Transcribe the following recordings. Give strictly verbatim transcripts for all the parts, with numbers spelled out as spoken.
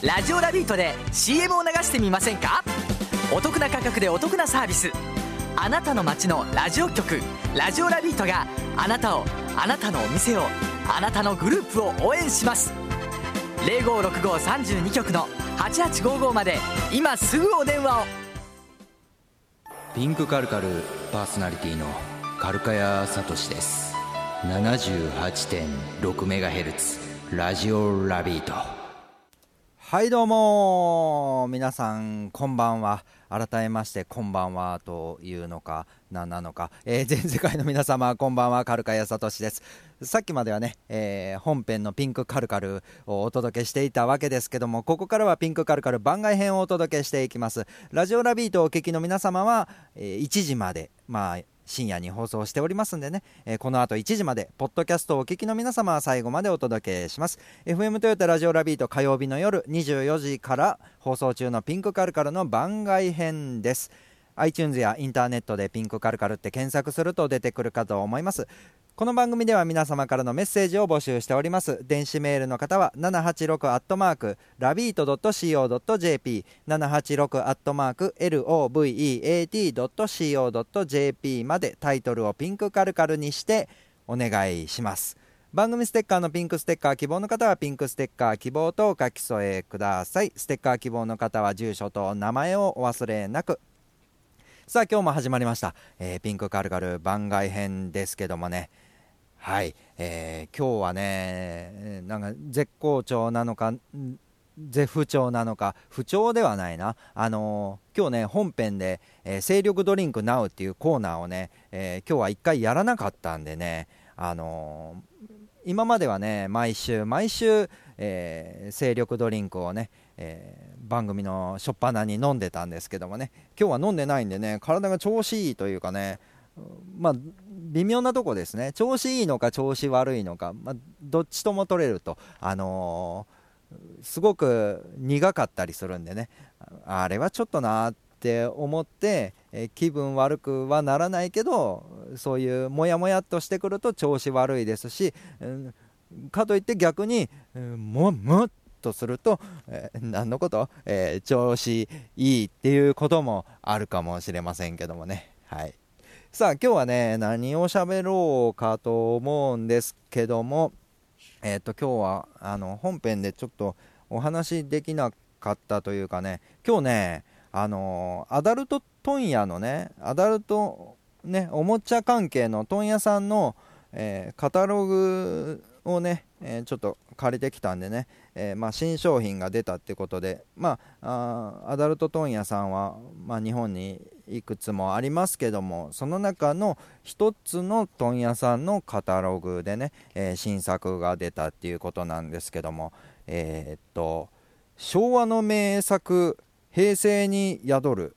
ラジオラビートで シーエム を流してみませんか？お得な価格でお得なサービス。あなたの街のラジオ局ラジオラビートがあなたを、あなたのお店を、あなたのグループを応援します。 ゼロごろくごさんに 局のはちはちごごまで今すぐお電話を。 ピンクカルカルパーソナリティのカルカヤサトシです。 ななじゅうはちてんろくメガヘルツ ラジオラビート。 はいどうも皆さんこんばんは。改めましてこんばんはというのか何なのか、えー、全世界の皆様こんばんは、カルカヤサトシです。さっきまではね、えー、本編のピンクカルカルをお届けしていたわけですけども、ここからはピンクカルカル番外編をお届けしていきます。ラジオラビートをお聞きの皆様は、えー、いちじまでまあ深夜に放送しておりますんでね、えー、この後いちじまでポッドキャストをお聞きの皆様は最後までお届けします。 エフエム トヨタラジオラビート、火曜日の夜にじゅうよじから放送中のピンクカルカルの番外編です。 iTunes やインターネットでピンクカルカルって検索すると出てくるかと思います。この番組では皆様からのメッセージを募集しております。電子メールの方はななはちろくアットマークラビートドットシーオードットジェーピー ななはちろくアットマーク ロビートドットシーオードットジェーピー までタイトルをピンクカルカルにしてお願いします。番組ステッカーのピンクステッカー希望の方はピンクステッカー希望とお書き添えください。ステッカー希望の方は住所と名前をお忘れなく。さあ今日も始まりました、えー、ピンクカルカル番外編ですけどもね、はい、えー、今日はねなんか絶好調なのか絶不調なのか、不調ではないな、あのー、今日ね本編で、えー、精力ドリンクナウっていうコーナーをね、えー、今日は一回やらなかったんでね、あのー、今まではね毎週毎週、えー、精力ドリンクをね、えー、番組の初っ端に飲んでたんですけどもね、今日は飲んでないんでね体が調子いいというかね、まあ微妙なとこですね。調子いいのか調子悪いのか、まあ、どっちとも取れると、あのー、すごく苦かったりするんでね、あれはちょっとなって思って、えー、気分悪くはならないけど、そういうモヤモヤっとしてくると調子悪いですし、うん、かといって逆に、うん、もむっとすると、えー、何のこと、えー、調子いいっていうこともあるかもしれませんけどもね。はい、さあ今日はね何を喋ろうかと思うんですけども、えっと今日はあの本編でちょっとお話できなかったというかね、今日ねあのアダルト問屋のねアダルトねおもちゃ関係の問屋さんの、えー、カタログをね、えー、ちょっと借りてきたんでね、えーまあ、新商品が出たってことで、まあ、あアダルト問屋さんは、まあ、日本にいくつもありますけども、その中の一つの問屋さんのカタログでね、えー、新作が出たっていうことなんですけども、えー、っと昭和の名作平成に宿る、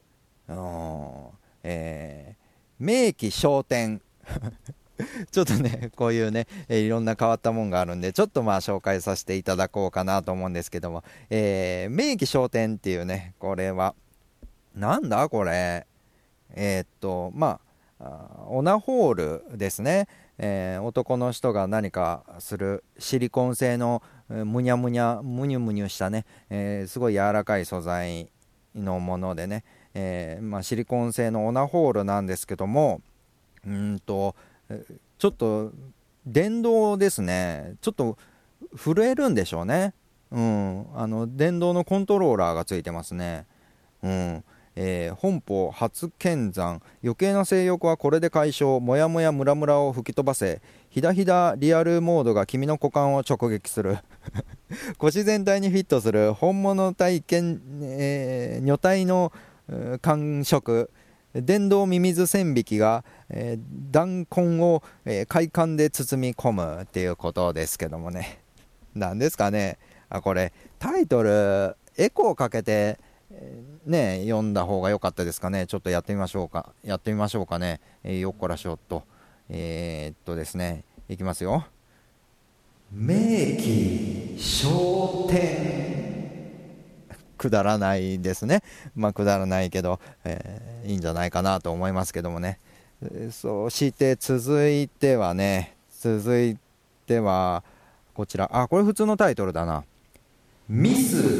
えー、名器商店ちょっとねこういうね、えー、いろんな変わったもんがあるんでちょっとまあ紹介させていただこうかなと思うんですけども、えー、名器商店っていうね、これはなんだこれ、えー、っとまあオナホールですね、えー、男の人が何かするシリコン製のむにゃむにゃむにゅむにゅしたね、えー、すごい柔らかい素材のものでね、えーまあ、シリコン製のオナホールなんですけども、うーんとちょっと電動ですね。ちょっと震えるんでしょうね。うん、あの電動のコントローラーがついてますね。うん、えー、本邦初見山、余計な性欲はこれで解消、もやもやムラムラを吹き飛ばせ、ひだひだリアルモードが君の股間を直撃する腰全体にフィットする本物体験、えー、女体の感触、電動ミミズ線引きが、えー、弾痕を、えー、快感で包み込むっていうことですけどもね、なんですかね、あこれタイトルエコーかけて、えー、ね読んだ方が良かったですかね。ちょっとやってみましょうかやってみましょうかね、えー、よっこらしょっとえー、っとですねいきますよ。名器商店、くだらないですね。まあくだらないけど、えー、いいんじゃないかなと思いますけどもね。そして続いてはね続いてはこちら、あこれ普通のタイトルだな。ミス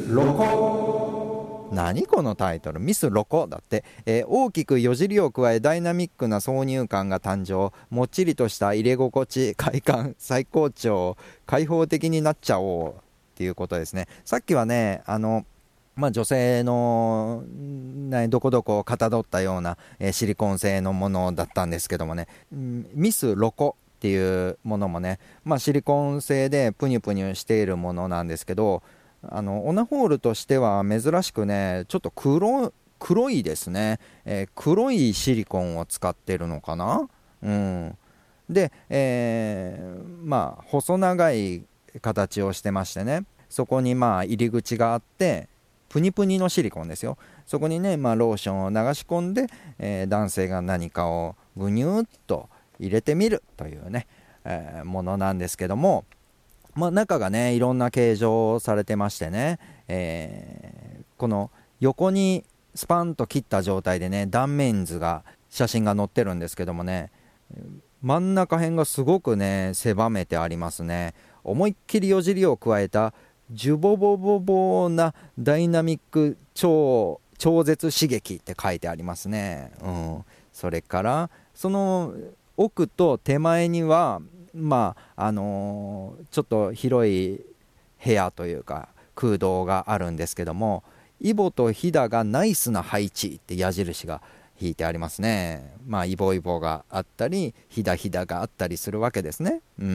ロコ。何このタイトル、ミスロコだって、えー、大きくよじりを加えダイナミックな挿入感が誕生、もっちりとした入れ心地、快感最高潮、開放的になっちゃおうっていうことですね。さっきはね、あのまあ、女性のどこどこをかたどったような、えー、シリコン製のものだったんですけどもね、ミスロコっていうものもね、まあ、シリコン製でプニュプニュしているものなんですけど、あのオナホールとしては珍しくね、ちょっと 黒, 黒いですね、えー、黒いシリコンを使ってるのかな、うん、で、えー、まあ細長い形をしてましてね、そこにまあ入り口があって、プニプニのシリコンですよ。そこにね、まあ、ローションを流し込んで、えー、男性が何かをぐにゅっと入れてみるというね、えー、ものなんですけども、まあ、中がねいろんな形状されてましてね、えー、この横にスパンと切った状態でね、断面図が写真が載ってるんですけどもね、真ん中辺がすごくね狭めてありますね。思いっきりよじりを加えたジュボボボボなダイナミック 超, 超絶刺激って書いてありますね、うん、それからその奥と手前にはまああのー、ちょっと広い部屋というか空洞があるんですけども、イボとヒダがナイスな配置って矢印が引いてありますね。まあイボイボがあったりヒダヒダがあったりするわけですね。うん、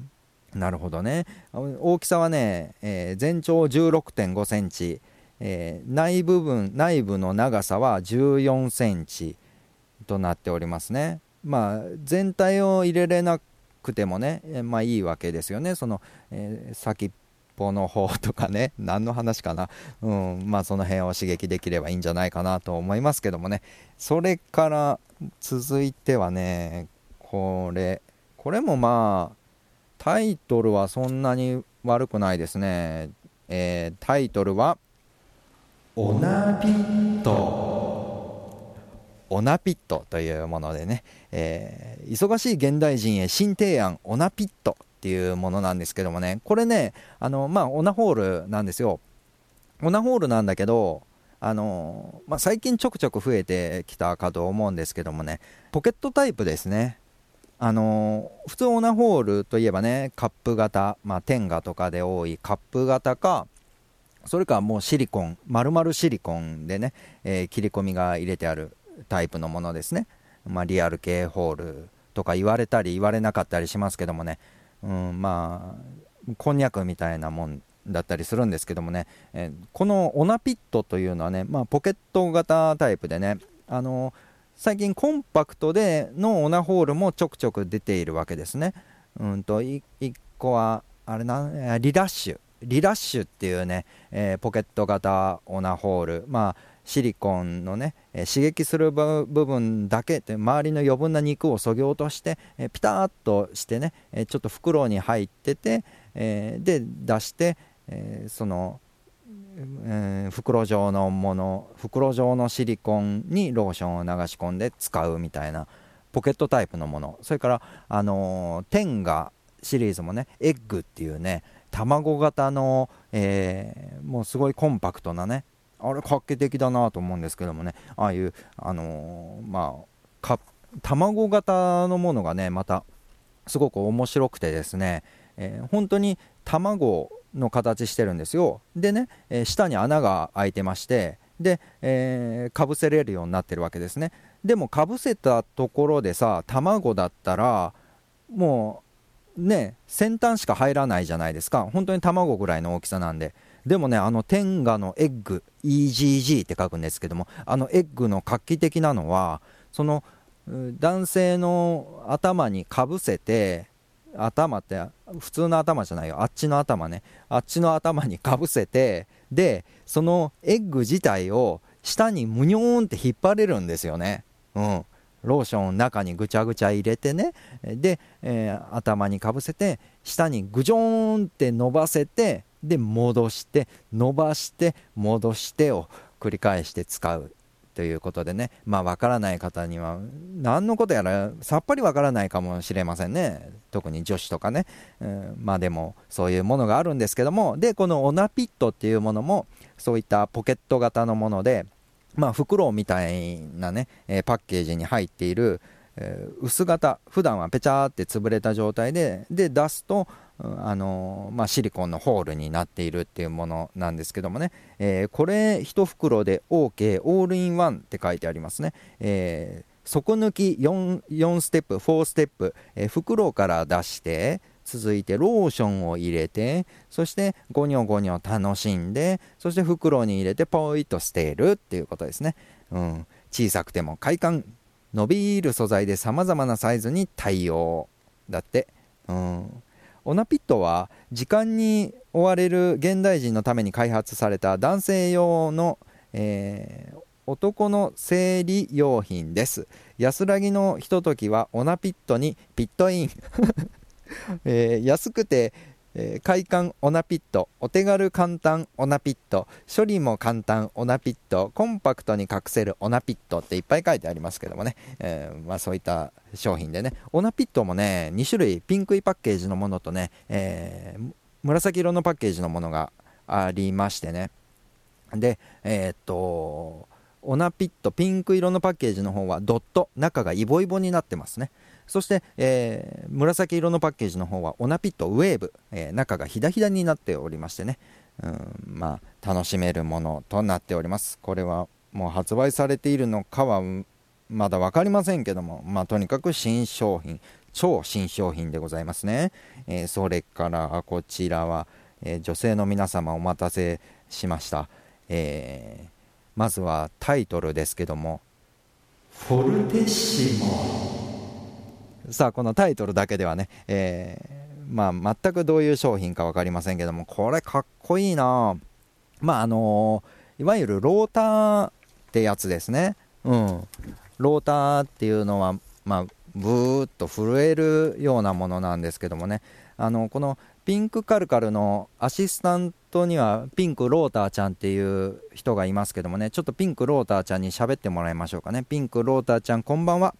なるほどね。大きさはね、えー、全長 じゅうろくてんごセンチ、えー、内部分内部の長さはじゅうよんセンチとなっておりますね。まあ全体を入れれなくてもね、えー、まあいいわけですよね。その、えー、先っぽの方とかね、何の話かな、うん、まあその辺を刺激できればいいんじゃないかなと思いますけどもね。それから続いてはね、これこれもまあタイトルはそんなに悪くないですね、えー、タイトルはオナピット。オナピットというものでね、えー、忙しい現代人へ新提案オナピットっていうものなんですけどもね、これね、あのまあオナホールなんですよ。オナホールなんだけど、あの、まあ、最近ちょくちょく増えてきたかと思うんですけどもね、ポケットタイプですね。あのー、普通オナホールといえばね、カップ型、まあ、天下とかで多いカップ型か、それかもうシリコン、丸々シリコンでね、えー、切り込みが入れてあるタイプのものですね。まあ、リアル系ホールとか言われたり言われなかったりしますけどもね、うん、まあこんにゃくみたいなもんだったりするんですけどもね、えー、このオナピットというのはね、まあ、ポケット型タイプでね、あのー最近コンパクトでのオナホールもちょくちょく出ているわけですね。うんといいっこはあれな、リラッシュリラッシュっていうね、えー、ポケット型オナホール、まあシリコンのね、えー、刺激する部分だけで周りの余分な肉をそぎ落として、えー、ピタッとしてね、えー、ちょっと袋に入ってて、えー、で出して、えー、そのえー、袋状のもの袋状のシリコンにローションを流し込んで使うみたいなポケットタイプのもの。それから、あのー、テンガシリーズもね、エッグっていうね卵型の、えー、もうすごいコンパクトなね、あれ画期的だなと思うんですけどもね、ああいう、あのー、まあか卵型のものがねまたすごく面白くてですね、えー、本当に卵の形してるんですよ。でね、えー、下に穴が開いてまして、で、えー、かぶせれるようになってるわけですね。でもかぶせたところでさ、卵だったらもうね先端しか入らないじゃないですか。本当に卵ぐらいの大きさなんで。でもね、あの天下のエッグ イージージー って書くんですけども、あのエッグの画期的なのは、その男性の頭にかぶせて、頭って普通の頭じゃないよ、あっちの頭ね、あっちの頭にかぶせて、でそのエッグ自体を下にむにょーんって引っ張れるんですよね。うん、ローションを中にぐちゃぐちゃ入れてね、で、えー、頭にかぶせて下にぐじょーんって伸ばせて、で戻して伸ばして戻してを繰り返して使うっということでね、まあわからない方には何のことやらさっぱりわからないかもしれませんね、特に女子とかね、うん、まあでもそういうものがあるんですけども、でこのオナピットっていうものもそういったポケット型のもので、まあ袋みたいなね、えー、パッケージに入っている、えー、薄型、普段はペチャーって潰れた状態でで出すと、あのーまあ、シリコンのホールになっているっていうものなんですけどもね、えー、これいち袋で OK オールインワンって書いてありますね。えー、底抜き 4, 4ステップよんステップ、えー、袋から出して続いてローションを入れて、そしてゴニョゴニョ楽しんで、そして袋に入れてポイッと捨てるっていうことですね。うん、小さくても快感、伸びる素材でさまざまなサイズに対応だって。うん、オナピットは時間に追われる現代人のために開発された男性用の、えー、男の生理用品です。安らぎのひとときはオナピットにピットイン、えー、安くて、えー、快感オナピット、お手軽簡単オナピット、処理も簡単オナピット、コンパクトに隠せるオナピットっていっぱい書いてありますけどもね、えーまあ、そういった商品でね、オナピットもねに種類、ピンクいパッケージのものとね、えー、紫色のパッケージのものがありましてね、でえー、っとオナピットピンク色のパッケージの方はドット、中がイボイボになってますね。そして、えー、紫色のパッケージの方はオナピットウェーブ、えー、中がひだひだになっておりましてね、うん、まあ楽しめるものとなっております。これはもう発売されているのかはまだ分かりませんけども、まあとにかく新商品、超新商品でございますね。えー、それからこちらは、えー、女性の皆様お待たせしました。えー、まずはタイトルですけども、フォルテッシモ。さあこのタイトルだけではね、えーまあ、全くどういう商品か分かりませんけども、これかっこいいな。まああのー、いわゆるローターってやつですね。うん、ローターっていうのは、まあ、ブーっと震えるようなものなんですけどもね、あのこのピンクカルカルのアシスタントにはピンクローターちゃんっていう人がいますけどもね、ちょっとピンクローターちゃんに喋ってもらいましょうかね。ピンクローターちゃん、こんばんは。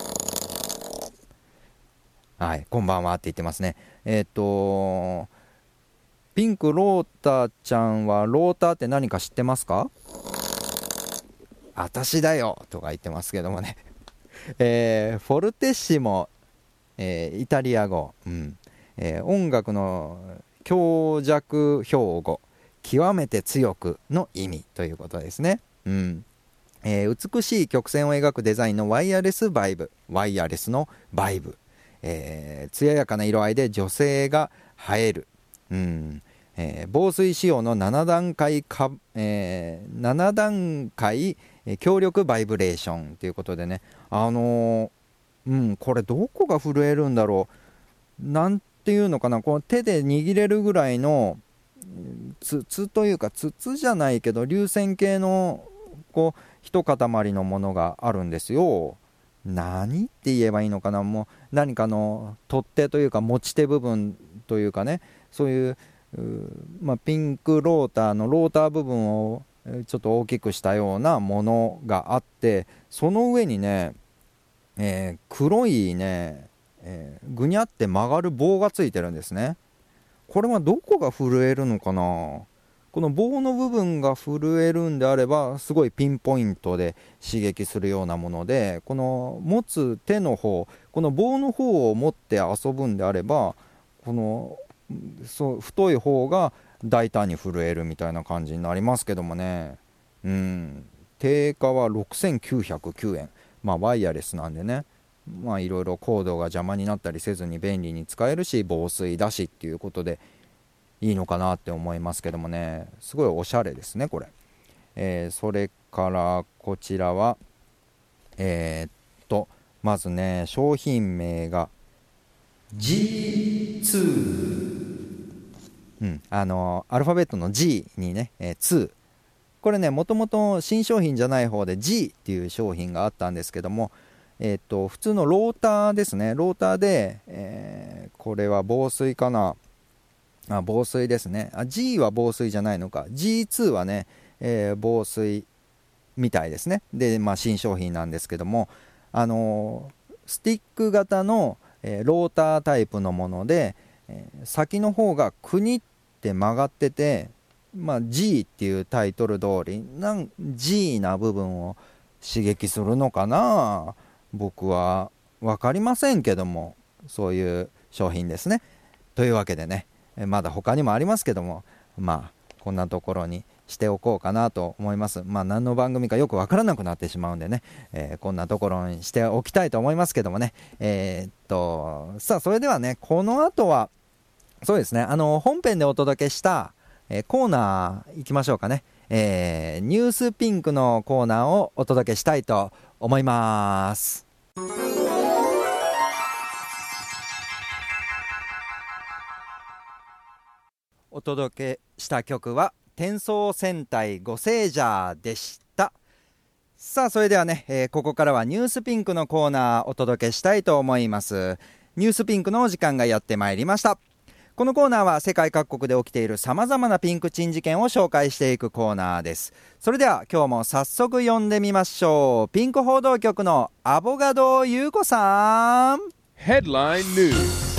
はい、こんばんはって言ってますね。えっとピンクローターちゃんはローターって何か知ってますか？あたしだよとか言ってますけどもね、えー、フォルテッシモ、えー、イタリア語、うんえー、音楽の強弱標語、極めて強くの意味ということですね。うんえー、美しい曲線を描くデザインのワイヤレスバイブ、ワイヤレスのバイブ、えー、艶やかな色合いで女性が映える、うんえー、防水仕様のなな段階か、えー、なな段階強力バイブレーションということでね、あのーうん、これどこが震えるんだろう、なんていうのかな、こう手で握れるぐらいの筒というか、筒じゃないけど流線形のこう一塊のものがあるんですよ。何って言えばいいのかな、もう何かの取っ手というか持ち手部分というかね、そういう、まあ、ピンクローターのローター部分をちょっと大きくしたようなものがあって、その上にね、えー、黒いね、えー、ぐにゃって曲がる棒がついてるんですね。これはどこが震えるのかな。この棒の部分が震えるんであればすごいピンポイントで刺激するようなもので、この持つ手の方、この棒の方を持って遊ぶんであれば、このそう太い方が大胆に震えるみたいな感じになりますけどもね。うん定価はろくせんきゅうひゃくきゅうえん、まあワイヤレスなんでね、まあいろいろコードが邪魔になったりせずに便利に使えるし、防水だしっていうことでいいのかなって思いますけどもね、すごいおしゃれですねこれ。えー、それからこちらはえー、っとまずね、商品名が ジーツー、うん、あのアルファベットの G にね、えー、ツー、これねもともと新商品じゃない方で G っていう商品があったんですけども、えー、っと普通のローターですね、ローターで、えー、これは防水かな、あ防水ですね。あ G は防水じゃないのか、 ジーツー はね、えー、防水みたいですね。で、まあ、新商品なんですけども、あのー、スティック型の、えー、ロータータイプのもので、えー、先の方がくにって曲がってて、まあ、G っていうタイトル通りなん G な部分を刺激するのかな、僕は分かりませんけども、そういう商品ですね。というわけでね、まだ他にもありますけども、まあこんなところにしておこうかなと思います。まあ何の番組かよく分からなくなってしまうんでね、えー、こんなところにしておきたいと思いますけどもね。えー、っとさあ、それではね、この後はそうですね、あの本編でお届けした、えー、コーナー行きましょうかね。えー、ニュースピンクのコーナーをお届けしたいと思います。お届けした曲は転送戦隊ゴセイジャーでした。さあ、それではね、えー、ここからはニュースピンクのコーナーお届けしたいと思います。ニュースピンクのお時間がやってまいりました。このコーナーは世界各国で起きているさまざまなピンク珍事件を紹介していくコーナーです。それでは今日も早速呼んでみましょう。ピンク報道局のアボガド優子さん。 Headline News。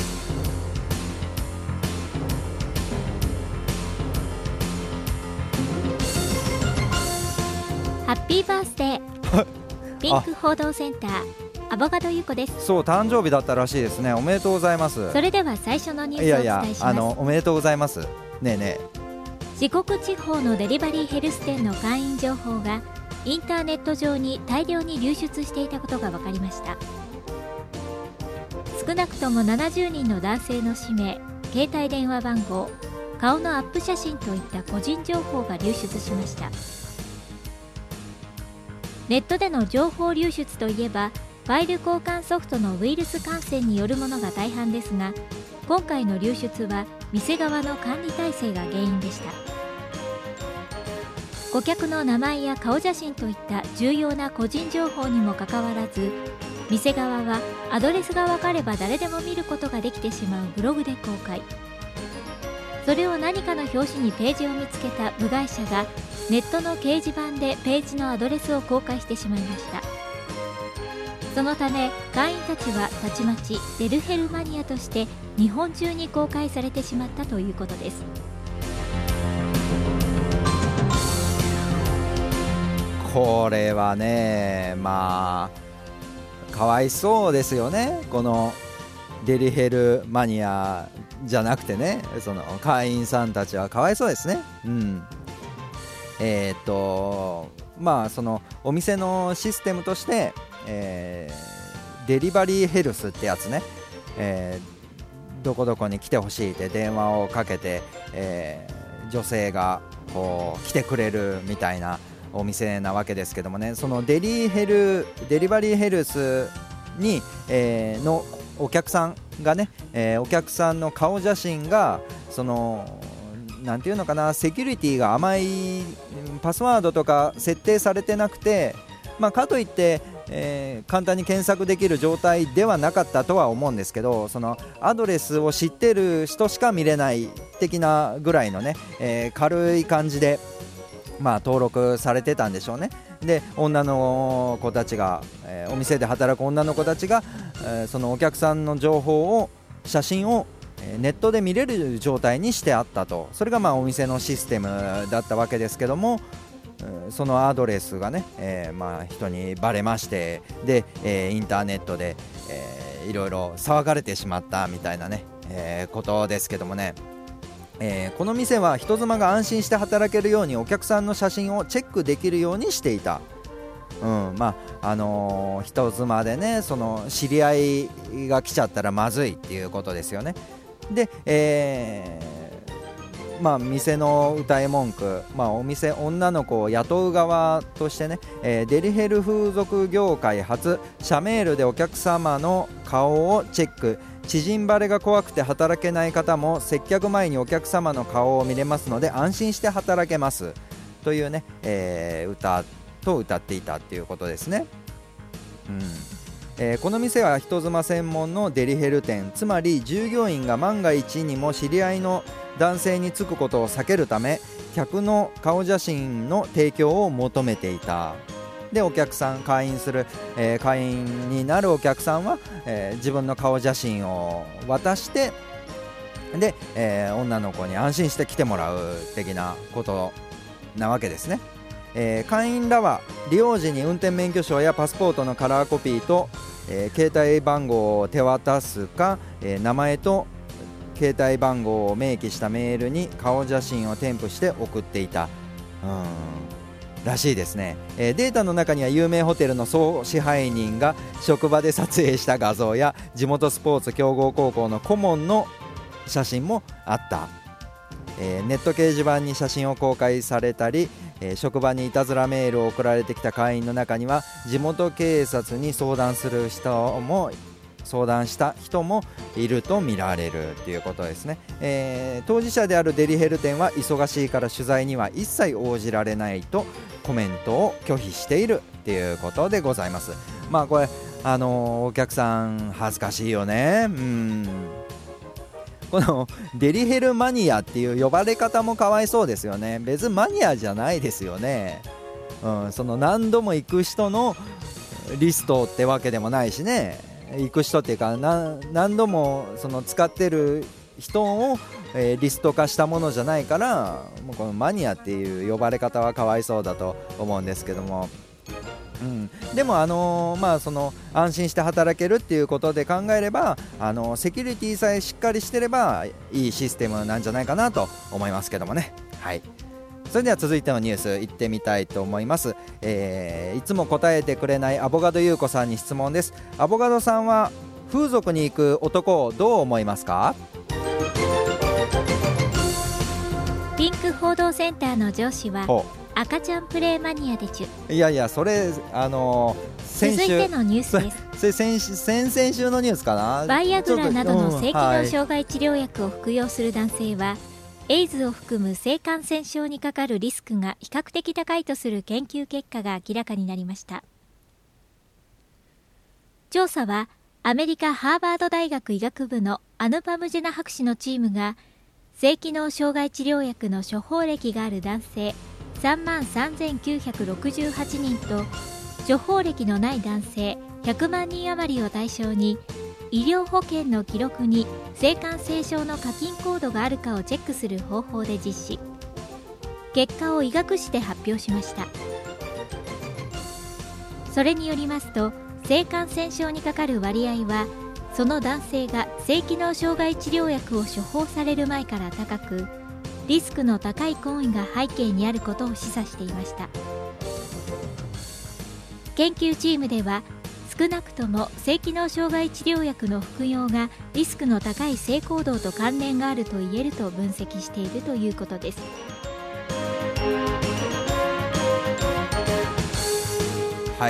ハッピーバースデーピンク報道センターアボガド優子です。 そう、誕生日だったらしいですね。おめでとうございます。 それでは最初のニュースをお伝えします。いやいや、あのおめでとうございます。ねえねえ、 四国地方のデリバリーヘルス店の会員情報がインターネット上に大量に流出していたことが分かりました。少なくともななじゅうにんの男性の氏名、携帯電話番号、顔のアップ写真といった個人情報が流出しました。ネットでの情報流出といえばファイル交換ソフトのウイルス感染によるものが大半ですが、今回の流出は店側の管理体制が原因でした。顧客の名前や顔写真といった重要な個人情報にもかかわらず、店側はアドレスが分かれば誰でも見ることができてしまうブログで公開。それを何かの表紙にページを見つけた部外者がネットの掲示板でページのアドレスを公開してしまいました。そのため会員たちはたちまちデルヘルマニアとして日本中に公開されてしまったということです。 これはね、まあかわいそうですよね。このデリヘルマニアじゃなくてね、その会員さんたちはかわいそうですね。うんえー、っとまあそのお店のシステムとして、えー、デリバリーヘルスってやつね、えー、どこどこに来てほしいって電話をかけて、えー、女性がこう来てくれるみたいなお店なわけですけどもね、そのデリヘルデリバリーヘルスに、えー、のお客さんがね、えー、お客さんの顔写真がそのなんていうのかな、セキュリティが甘いパスワードとか設定されてなくて、まあ、かといって、えー、簡単に検索できる状態ではなかったとは思うんですけど、そのアドレスを知ってる人しか見れない的なぐらいのね、えー、軽い感じで、まあ、登録されてたんでしょうね。で女の子たちが、えー、お店で働く女の子たちが、えー、そのお客さんの情報を写真をネットで見れる状態にしてあったと。それがまあお店のシステムだったわけですけども、そのアドレスがね、えー、まあ人にバレまして、で、えー、インターネットで、えー、いろいろ騒がれてしまったみたいなね、えー、ことですけどもね、えー、この店は人妻が安心して働けるようにお客さんの写真をチェックできるようにしていた。うんまああのー、人妻でね、その知り合いが来ちゃったらまずいっていうことですよね。で、えーまあ、店の歌い文句、まあ、お店女の子を雇う側としてね、えー、デリヘル風俗業界初社メールでお客様の顔をチェック、知人バレが怖くて働けない方も接客前にお客様の顔を見れますので安心して働けますというね、えー、歌と歌っていたっていうことですね。うんえー、この店は人妻専門のデリヘル店、つまり従業員が万が一にも知り合いの男性につくことを避けるため客の顔写真の提供を求めていたでお客さん会員する、えー、会員になるお客さんは、えー、自分の顔写真を渡してで、えー、女の子に安心して来てもらう的なことなわけですね。えー、会員らは利用時に運転免許証やパスポートのカラーコピーと、えー、携帯番号を手渡すか、えー、名前と携帯番号を明記したメールに顔写真を添付して送っていた、うんらしいですね。えー、データの中には有名ホテルの総支配人が職場で撮影した画像や地元スポーツ強豪高校の顧問の写真もあった。えー、ネット掲示板に写真を公開されたり、えー、職場にいたずらメールを送られてきた会員の中には地元警察に相談する人も相談した人もいると見られるということですね。えー、当事者であるデリヘル店は忙しいから取材には一切応じられないとコメントを拒否しているということでございます。まあこれあのー、お客さん恥ずかしいよね。うんこのデリヘルマニアっていう呼ばれ方もかわいそうですよね。別にマニアじゃないですよね。うん、その何度も行く人のリストってわけでもないしね。行く人っていうかな何度もその使ってる人を、えー、リスト化したものじゃないからもうこのマニアっていう呼ばれ方はかわいそうだと思うんですけども、うん、でも、あのーまあ、その安心して働けるっていうことで考えれば、あのー、セキュリティさえしっかりしてればいいシステムなんじゃないかなと思いますけどもね。はい、それでは続いてのニュースいってみたいと思います。えー、いつも答えてくれないアボガド優子さんに質問です。アボガドさんは風俗に行く男をどう思いますか？ ピンク報道センターの上司は赤ちゃんプレイマニアでちゅ。 いやいやそれあのー、先週続いてのニュースです。 それ先先々週のニュースかな。 バイアグラなどの性機能障害治療薬を服用する男性は、エイズを含む性感染症にかかるリスクが比較的高いとする研究結果が明らかになりました。調査はアメリカハーバード大学医学部のアヌパムジェナ博士のチームが性機能障害治療薬の処方歴がある男性さんまんさんぜんきゅうひゃくろくじゅうはちにんと処方歴のない男性ひゃくまんにん余りを対象に医療保険の記録に性感染症の課金コードがあるかをチェックする方法で実施。結果を医学誌で発表しました。それによりますと、性感染症にかかる割合はその男性が性機能障害治療薬を処方される前から高く、リスクの高い行為が背景にあることを示唆していました。研究チームでは少なくとも性機能障害治療薬の服用がリスクの高い性行動と関連があると言えると分析しているということです。 はい、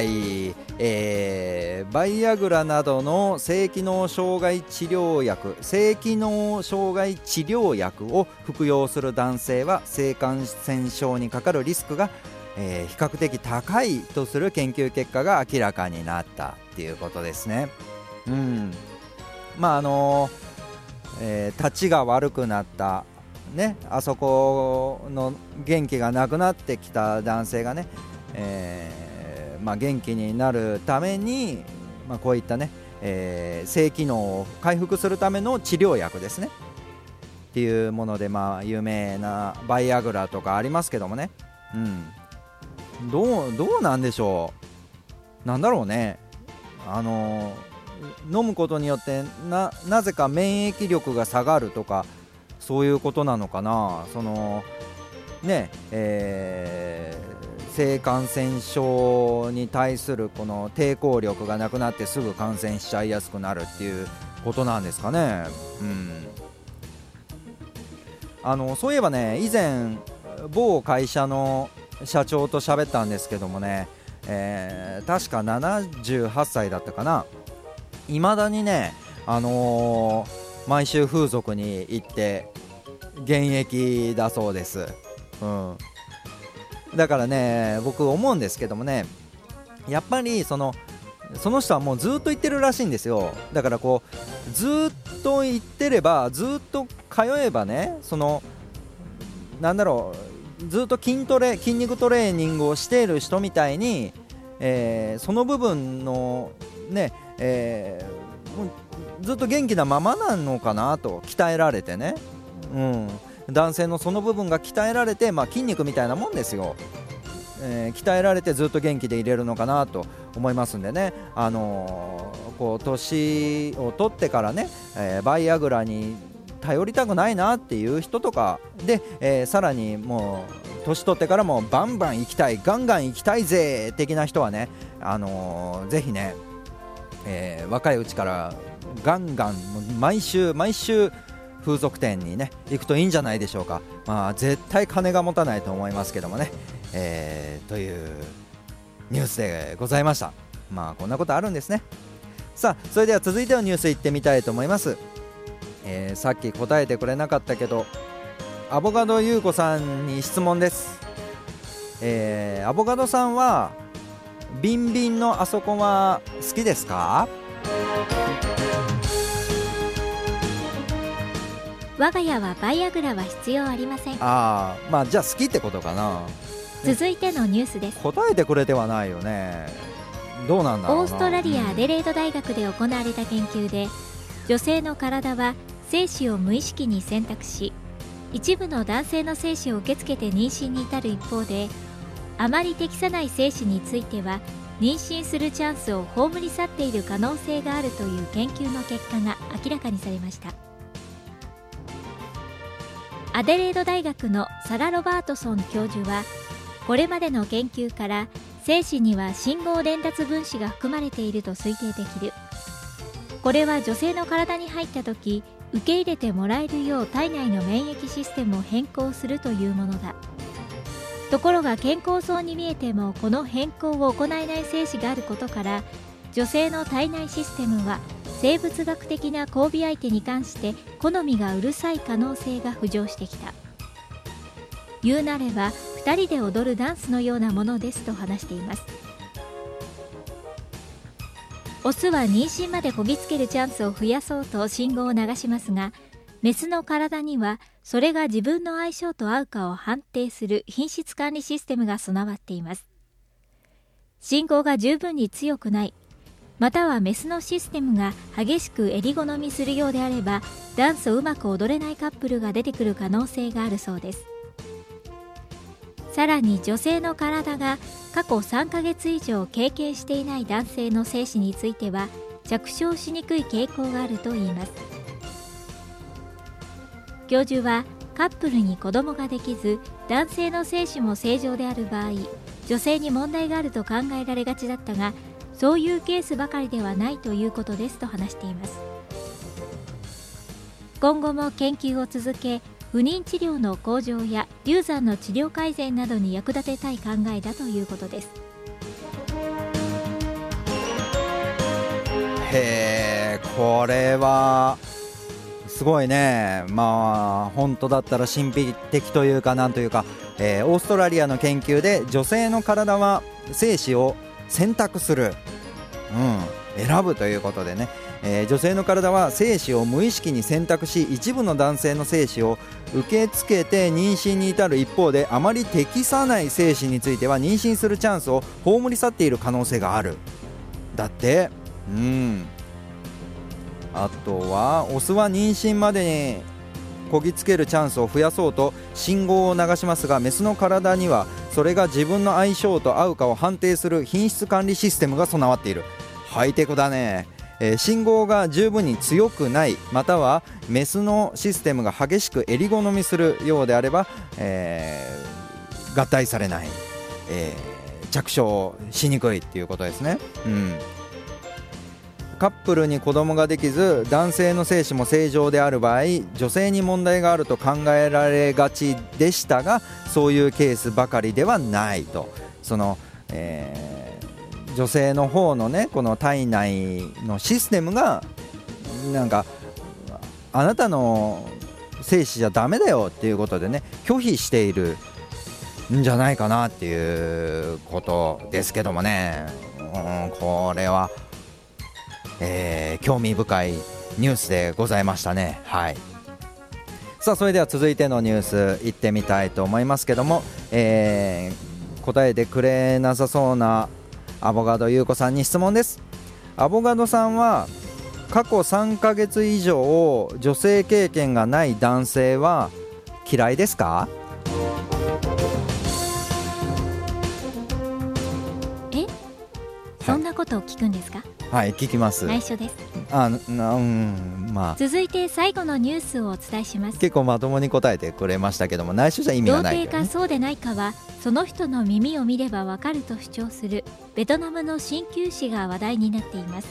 えー、バイアグラなどの性機能障害治療薬性機能障害治療薬を服用する男性は性感染症にかかるリスクがえー、比較的高いとする研究結果が明らかになったっていうことですね。うん、まああのーえー、立ちが悪くなったね、あそこの元気がなくなってきた男性がね、えーまあ、元気になるために、まあ、こういったね、えー、性機能を回復するための治療薬ですねっていうもので、まあ有名なバイアグラとかありますけどもね。うんどう、どうなんでしょう。なんだろうね。あの飲むことによってな、なぜか免疫力が下がるとかそういうことなのかな。そのねえー、性感染症に対するこの抵抗力がなくなってすぐ感染しちゃいやすくなるっていうことなんですかね。うん、あのそういえばね、以前某会社の社長と喋ったんですけどもね、えー、確かななじゅうはっさいだったかな。いまだにね、あのー、毎週風俗に行って現役だそうです、うん、だからね僕思うんですけどもね、やっぱりそのその人はもうずっと行ってるらしいんですよ。だからこうずっと行ってればずっと通えばね、そのなんだろうずっと筋トレ筋肉トレーニングをしている人みたいに、 えー、その部分のね、えー、もうずっと元気なままなのかなと、鍛えられてね、うん、男性のその部分が鍛えられて、まあ、筋肉みたいなもんですよ、えー、鍛えられてずっと元気でいれるのかなと思いますんでね、あのー、こう年を取ってからね、えー、バイアグラに頼りたくないなっていう人とかで、えー、さらにもう年取ってからもバンバン行きたい、ガンガン行きたいぜ的な人はね、あのー、ぜひね、えー、若いうちからガンガン毎週毎週風俗店にね行くといいんじゃないでしょうか。まあ絶対金が持たないと思いますけどもね、えー、というニュースでございました。まあこんなことあるんですね。さあそれでは続いてのニュースいってみたいと思います。えー、さっき答えてくれなかったけどアボカド優子さんに質問です。えー、アボカドさんはビンビンのあそこは好きですか？ 我が家はバイアグラは必要ありません。 あー、まあじゃあ好きってことかな。 続いてのニュースです。 答えてくれてはないよね。どうなんだろうな。 オーストラリアアデレード大学で行われた研究で、女性の体は精子を無意識に選択し、一部の男性の精子を受け付けて妊娠に至る一方で、あまり適さない精子については妊娠するチャンスを葬り去っている可能性があるという研究の結果が明らかにされました。アデレード大学のサラ・ロバートソン教授は、これまでの研究から精子には信号伝達分子が含まれていると推定できる。これは女性の体に入った時、受け入れてもらえるよう体内の免疫システムを変更するというものだ。ところが健康そうに見えても、この変更を行えない精子があることから、女性の体内システムは生物学的な交尾相手に関して好みがうるさい可能性が浮上してきた。言うなればふたりで踊るダンスのようなものですと話しています。オスは妊娠までこぎつけるチャンスを増やそうと信号を流しますが、メスの体にはそれが自分の相性と合うかを判定する品質管理システムが備わっています。信号が十分に強くない、またはメスのシステムが激しく襟好みするようであれば、ダンスをうまく踊れないカップルが出てくる可能性があるそうです。さらに女性の体が過去さんかげつ以上経験していない男性の精子については着床しにくい傾向があるといいます。教授は、カップルに子供ができず男性の精子も正常である場合、女性に問題があると考えられがちだったが、そういうケースばかりではないということですと話しています。今後も研究を続け、不妊治療の向上や流産の治療改善などに役立てたい考えだということです。 へー、これはすごいね。まあ本当だったら神秘的というかなんというか、えー、オーストラリアの研究で女性の体は精子を選択する、うん、選ぶということでね、えー、女性の体は精子を無意識に選択し、一部の男性の精子を受け付けて妊娠に至る一方で、あまり適さない精子については妊娠するチャンスを葬り去っている可能性がある。だって、うん。あとはオスは妊娠までにこぎつけるチャンスを増やそうと信号を流しますが、メスの体にはそれが自分の相性と合うかを判定する品質管理システムが備わっている。ハイテクだね。えー、信号が十分に強くない、またはメスのシステムが激しく襟好みするようであれば、えー、合体されない、えー、着床しにくいっていうことですね。うん、カップルに子供ができず男性の精子も正常である場合、女性に問題があると考えられがちでしたが、そういうケースばかりではないと。その、えー女性の方のね、この体内のシステムがなんかあなたの精子じゃダメだよっていうことでね、拒否しているんじゃないかなっていうことですけどもね、うん、これは、えー、興味深いニュースでございましたね。はい。さあそれでは続いてのニュースいってみたいと思いますけども、えー、答えてくれなさそうなアボガド優子さんに質問です。アボガドさんは過去さんかげつ以上女性経験がない男性は嫌いですか？ え、そんなことを聞くんですか？ はい、聞きます。 内緒です。 あな、うん、まあ、 続いて最後のニュースをお伝えします。 結構まともに答えてくれましたけども、内緒じゃ意味がない童けどね。 貞かそうでないかはその人の耳を見ればわかると主張するベトナムの鍼灸師が話題になっています。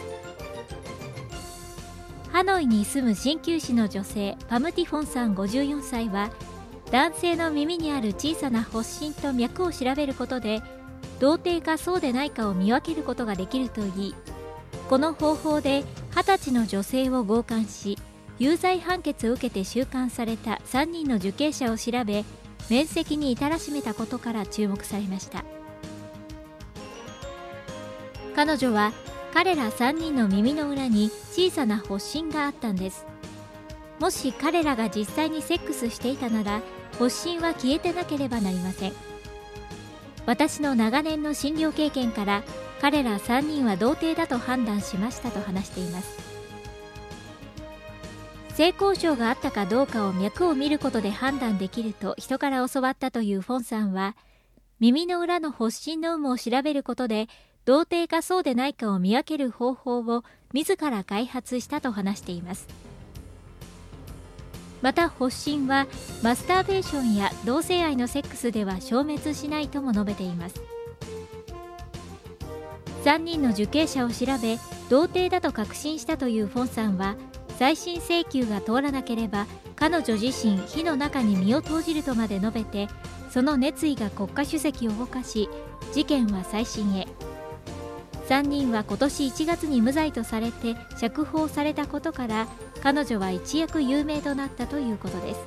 ハノイに住む鍼灸師の女性パムティフォンさんごじゅうよんさいは、男性の耳にある小さな発疹と脈を調べることで童貞かそうでないかを見分けることができるといい、この方法ではたちの女性を強姦し有罪判決を受けて収監されたさんにんの受刑者を調べ、免責に至らしめたことから注目されました。彼女は彼らさんにんの耳の裏に小さな発疹があったんです。もし彼らが実際にセックスしていたなら発疹は消えてなければなりません。私の長年の診療経験から彼らさんにんは童貞だと判断しましたと話しています。性交渉があったかどうかを脈を見ることで判断できると人から教わったというフォンさんは、耳の裏の発疹の有無を調べることで童貞かそうでないかを見分ける方法を自ら開発したと話しています。また発疹はマスターベーションや同性愛のセックスでは消滅しないとも述べています。さんにんの受刑者を調べ童貞だと確信したというフォンさんは、再審請求が通らなければ彼女自身火の中に身を投じるとまで述べて、その熱意が国家主席を動かし事件は再審へ。さんにんは今年いちがつに無罪とされて釈放されたことから彼女は一躍有名となったということです。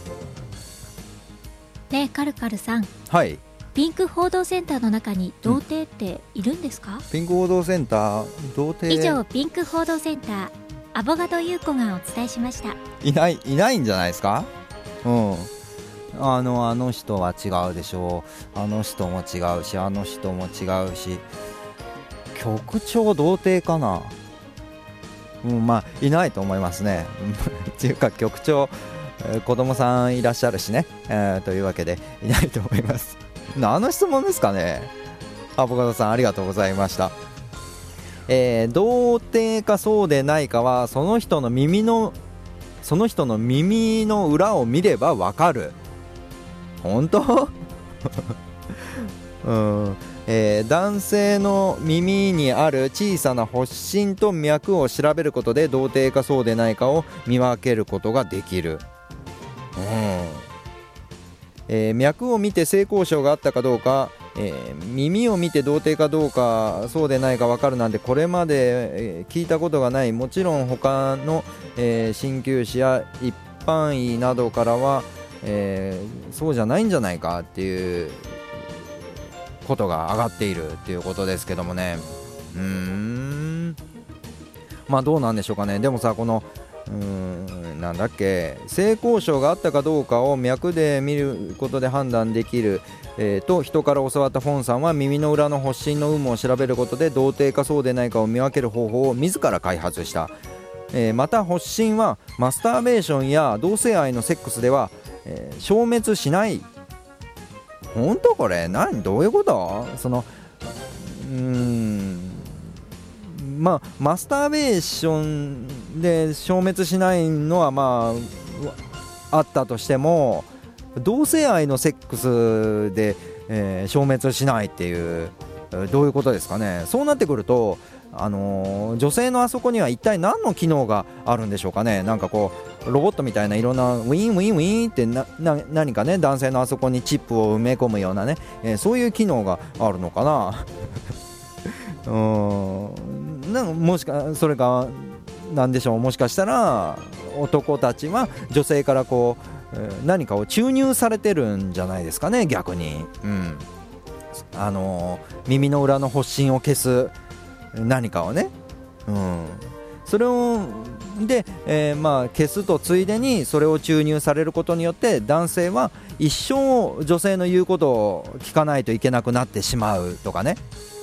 ねえカルカルさん、 はい、 ピンク報道センターの中に童貞っているんですか？ ピンク報道センター童貞以上ピンク報道センターアボガド優子がお伝えしました。 いないいないんじゃないですか。うんあのあの人は違うでしょう、あの人も違うしあの人も違うし、局長童貞かな。うんまあいないと思いますねっていうか局長、えー、子供さんいらっしゃるしね、えー、というわけでいないと思います。何の質問ですかね。アボカドさんありがとうございました。えー、童貞かそうでないかはその人の耳のその人の耳の裏を見ればわかる。本当うん、えー、男性の耳にある小さな発疹と脈を調べることで童貞かそうでないかを見分けることができる。うんえー、脈を見て性交渉があったかどうか、えー、耳を見て童貞かどうかそうでないか分かるなんてこれまで、えー、聞いたことがない。もちろん他の、えー、鍼灸師や一般医などからは、えー、そうじゃないんじゃないかっていうことが上がっているっていうことですけどもね。うーんまあどうなんでしょうかね。でもさこのうーんなんだっけ性交渉があったかどうかを脈で見ることで判断できる、えー、と人から教わったフォンさんは耳の裏の発疹の有無を調べることで童貞かそうでないかを見分ける方法を自ら開発した、えー、また発疹はマスターベーションや同性愛のセックスでは、えー、消滅しない。本当これ何どういうこと？そのうーんまあマスターベーションで消滅しないのはまああったとしても同性愛のセックスで、えー、消滅しないっていうどういうことですかね。そうなってくるとあのー、女性のあそこには一体何の機能があるんでしょうかね。なんかこうロボットみたいないろんなウィンウィンウィンってなな何かね男性のあそこにチップを埋め込むようなね、えー、そういう機能があるのかなうーんなんかもしかそれかなんでしょう。もしかしたら男たちは女性からこう、えー、何かを注入されてるんじゃないですかね逆に、うんあのー、耳の裏の発疹を消す何かをね、うん、それをで、えーまあ、消すとついでにそれを注入されることによって男性は一生女性の言うことを聞かないといけなくなってしまうとかね、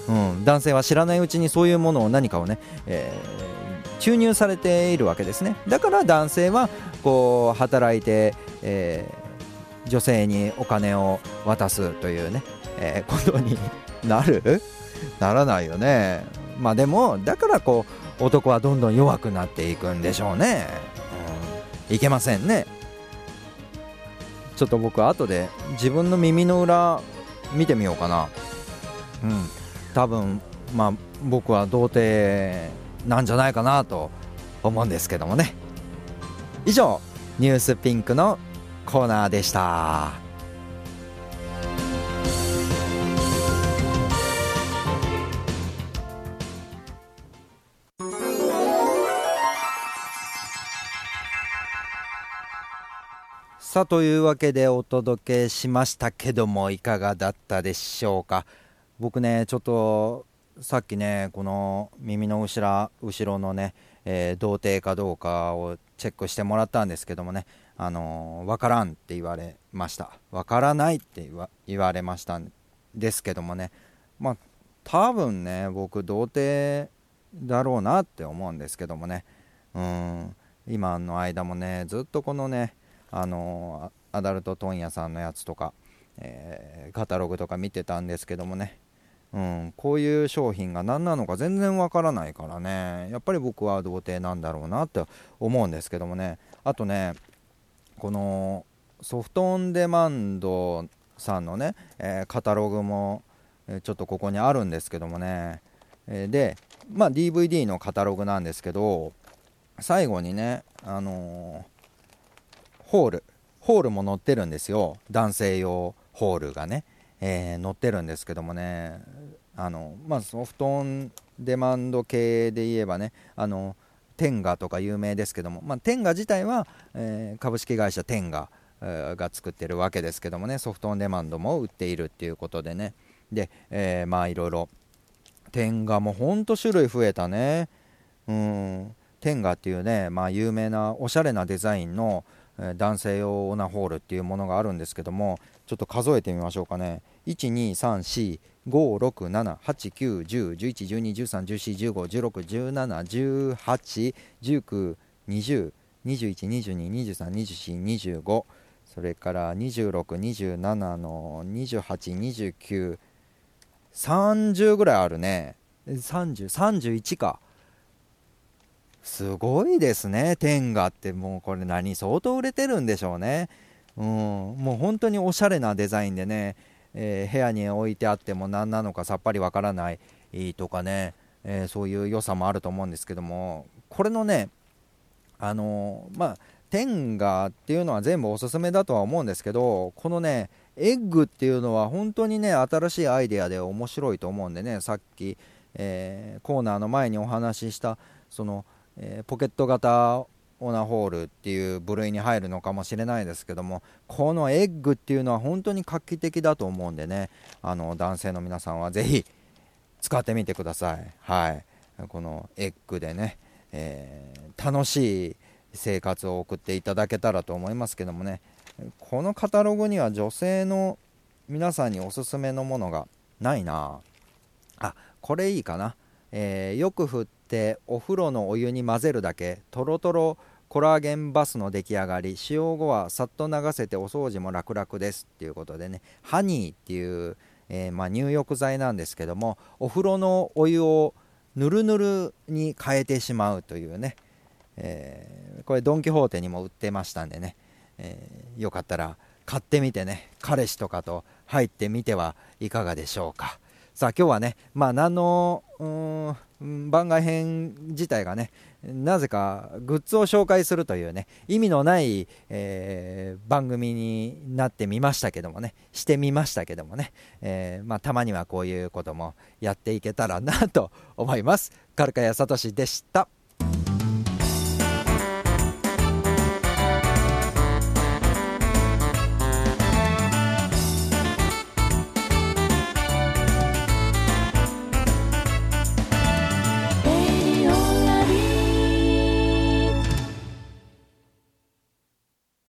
うん、男性は知らないうちにそういうものを何かをね、えー、注入されているわけですね。だから男性はこう働いて、えー、女性にお金を渡すというね、えー、ことになるならないよね。まあでもだからこう男はどんどん弱くなっていくんでしょうね、うん、いけませんね。ちょっと僕後で自分の耳の裏見てみようかな。うん、多分まあ僕は童貞なんじゃないかなと思うんですけどもね。以上ニュースピンクのコーナーでした。さあというわけでお届けしましたけども、いかがだったでしょうか。僕ねちょっとさっきねこの耳の後ろ後ろのね、えー、童貞かどうかをチェックしてもらったんですけどもね、あのー、分からんって言われました。分からないって言わ、言われましたんですけどもね、まあ多分ね僕童貞だろうなって思うんですけどもね、うーん今の間もねずっとこのねあのアダルト問屋さんのやつとか、えー、カタログとか見てたんですけどもね、うん、こういう商品が何なのか全然わからないからね、やっぱり僕は童貞なんだろうなって思うんですけどもね。あとねこのソフトオンデマンドさんのね、えー、カタログもちょっとここにあるんですけどもね、えー、で、まあ、ディーブイディー のカタログなんですけど、最後にねあのーホールホールも載ってるんですよ。男性用ホールがね、えー、載ってるんですけどもね、あの、まあ、ソフトオンデマンド系で言えばね、あのテンガとか有名ですけども、まあ、テンガ自体は、えー、株式会社テンガ、えー、が作ってるわけですけどもね、ソフトオンデマンドも売っているっていうことでね、で、えー、まあいろいろテンガもほんと種類増えたね。うんテンガっていうね、まあ、有名なおしゃれなデザインの男性用オナホールっていうものがあるんですけども、ちょっと数えてみましょうかね。いちにさんしごろくななはちきゅうじゅうじゅういちじゅうにじゅうさんじゅうよんじゅうごじゅうろくじゅうななじゅうはちじゅうきゅうにじゅうにじゅういちにじゅうににじゅうさんにじゅうよんにじゅうご、それからにじゅうろくにじゅうななのにじゅうはちにじゅうきゅうさんじゅうぐらいあるね。さんじゅう、さんじゅういちか。すごいですね。テンガってもうこれ何相当売れてるんでしょうね。うん、もう本当におしゃれなデザインでね、えー、部屋に置いてあっても何なのかさっぱりわからないとかね、えー、そういう良さもあると思うんですけども、これのねあのー、まあテンガっていうのは全部おすすめだとは思うんですけど、このねエッグっていうのは本当にね新しいアイデアで面白いと思うんでね、さっき、えー、コーナーの前にお話ししたそのえー、ポケット型オナホールっていう部類に入るのかもしれないですけども、このエッグっていうのは本当に画期的だと思うんでね、あの男性の皆さんはぜひ使ってみてください。はい、このエッグでね、えー、楽しい生活を送っていただけたらと思いますけどもね、このカタログには女性の皆さんにおすすめのものがないなあ。これいいかな、えー、よく振ってお風呂のお湯に混ぜるだけトロトロコラーゲンバスの出来上がり、使用後はさっと流せてお掃除も楽々ですっていうことでね、ハニーっていう、えーまあ、入浴剤なんですけども、お風呂のお湯をぬるぬるに変えてしまうというね、えー、これドンキホーテにも売ってましたんでね、えー、よかったら買ってみてね、彼氏とかと入ってみてはいかがでしょうか。さあ今日はね、まあ何のうーん番外編自体がね、なぜかグッズを紹介するというね意味のない、えー、番組になってみましたけどもねしてみましたけどもね、えーまあ、たまにはこういうこともやっていけたらなと思います。カルカヤサトシでした。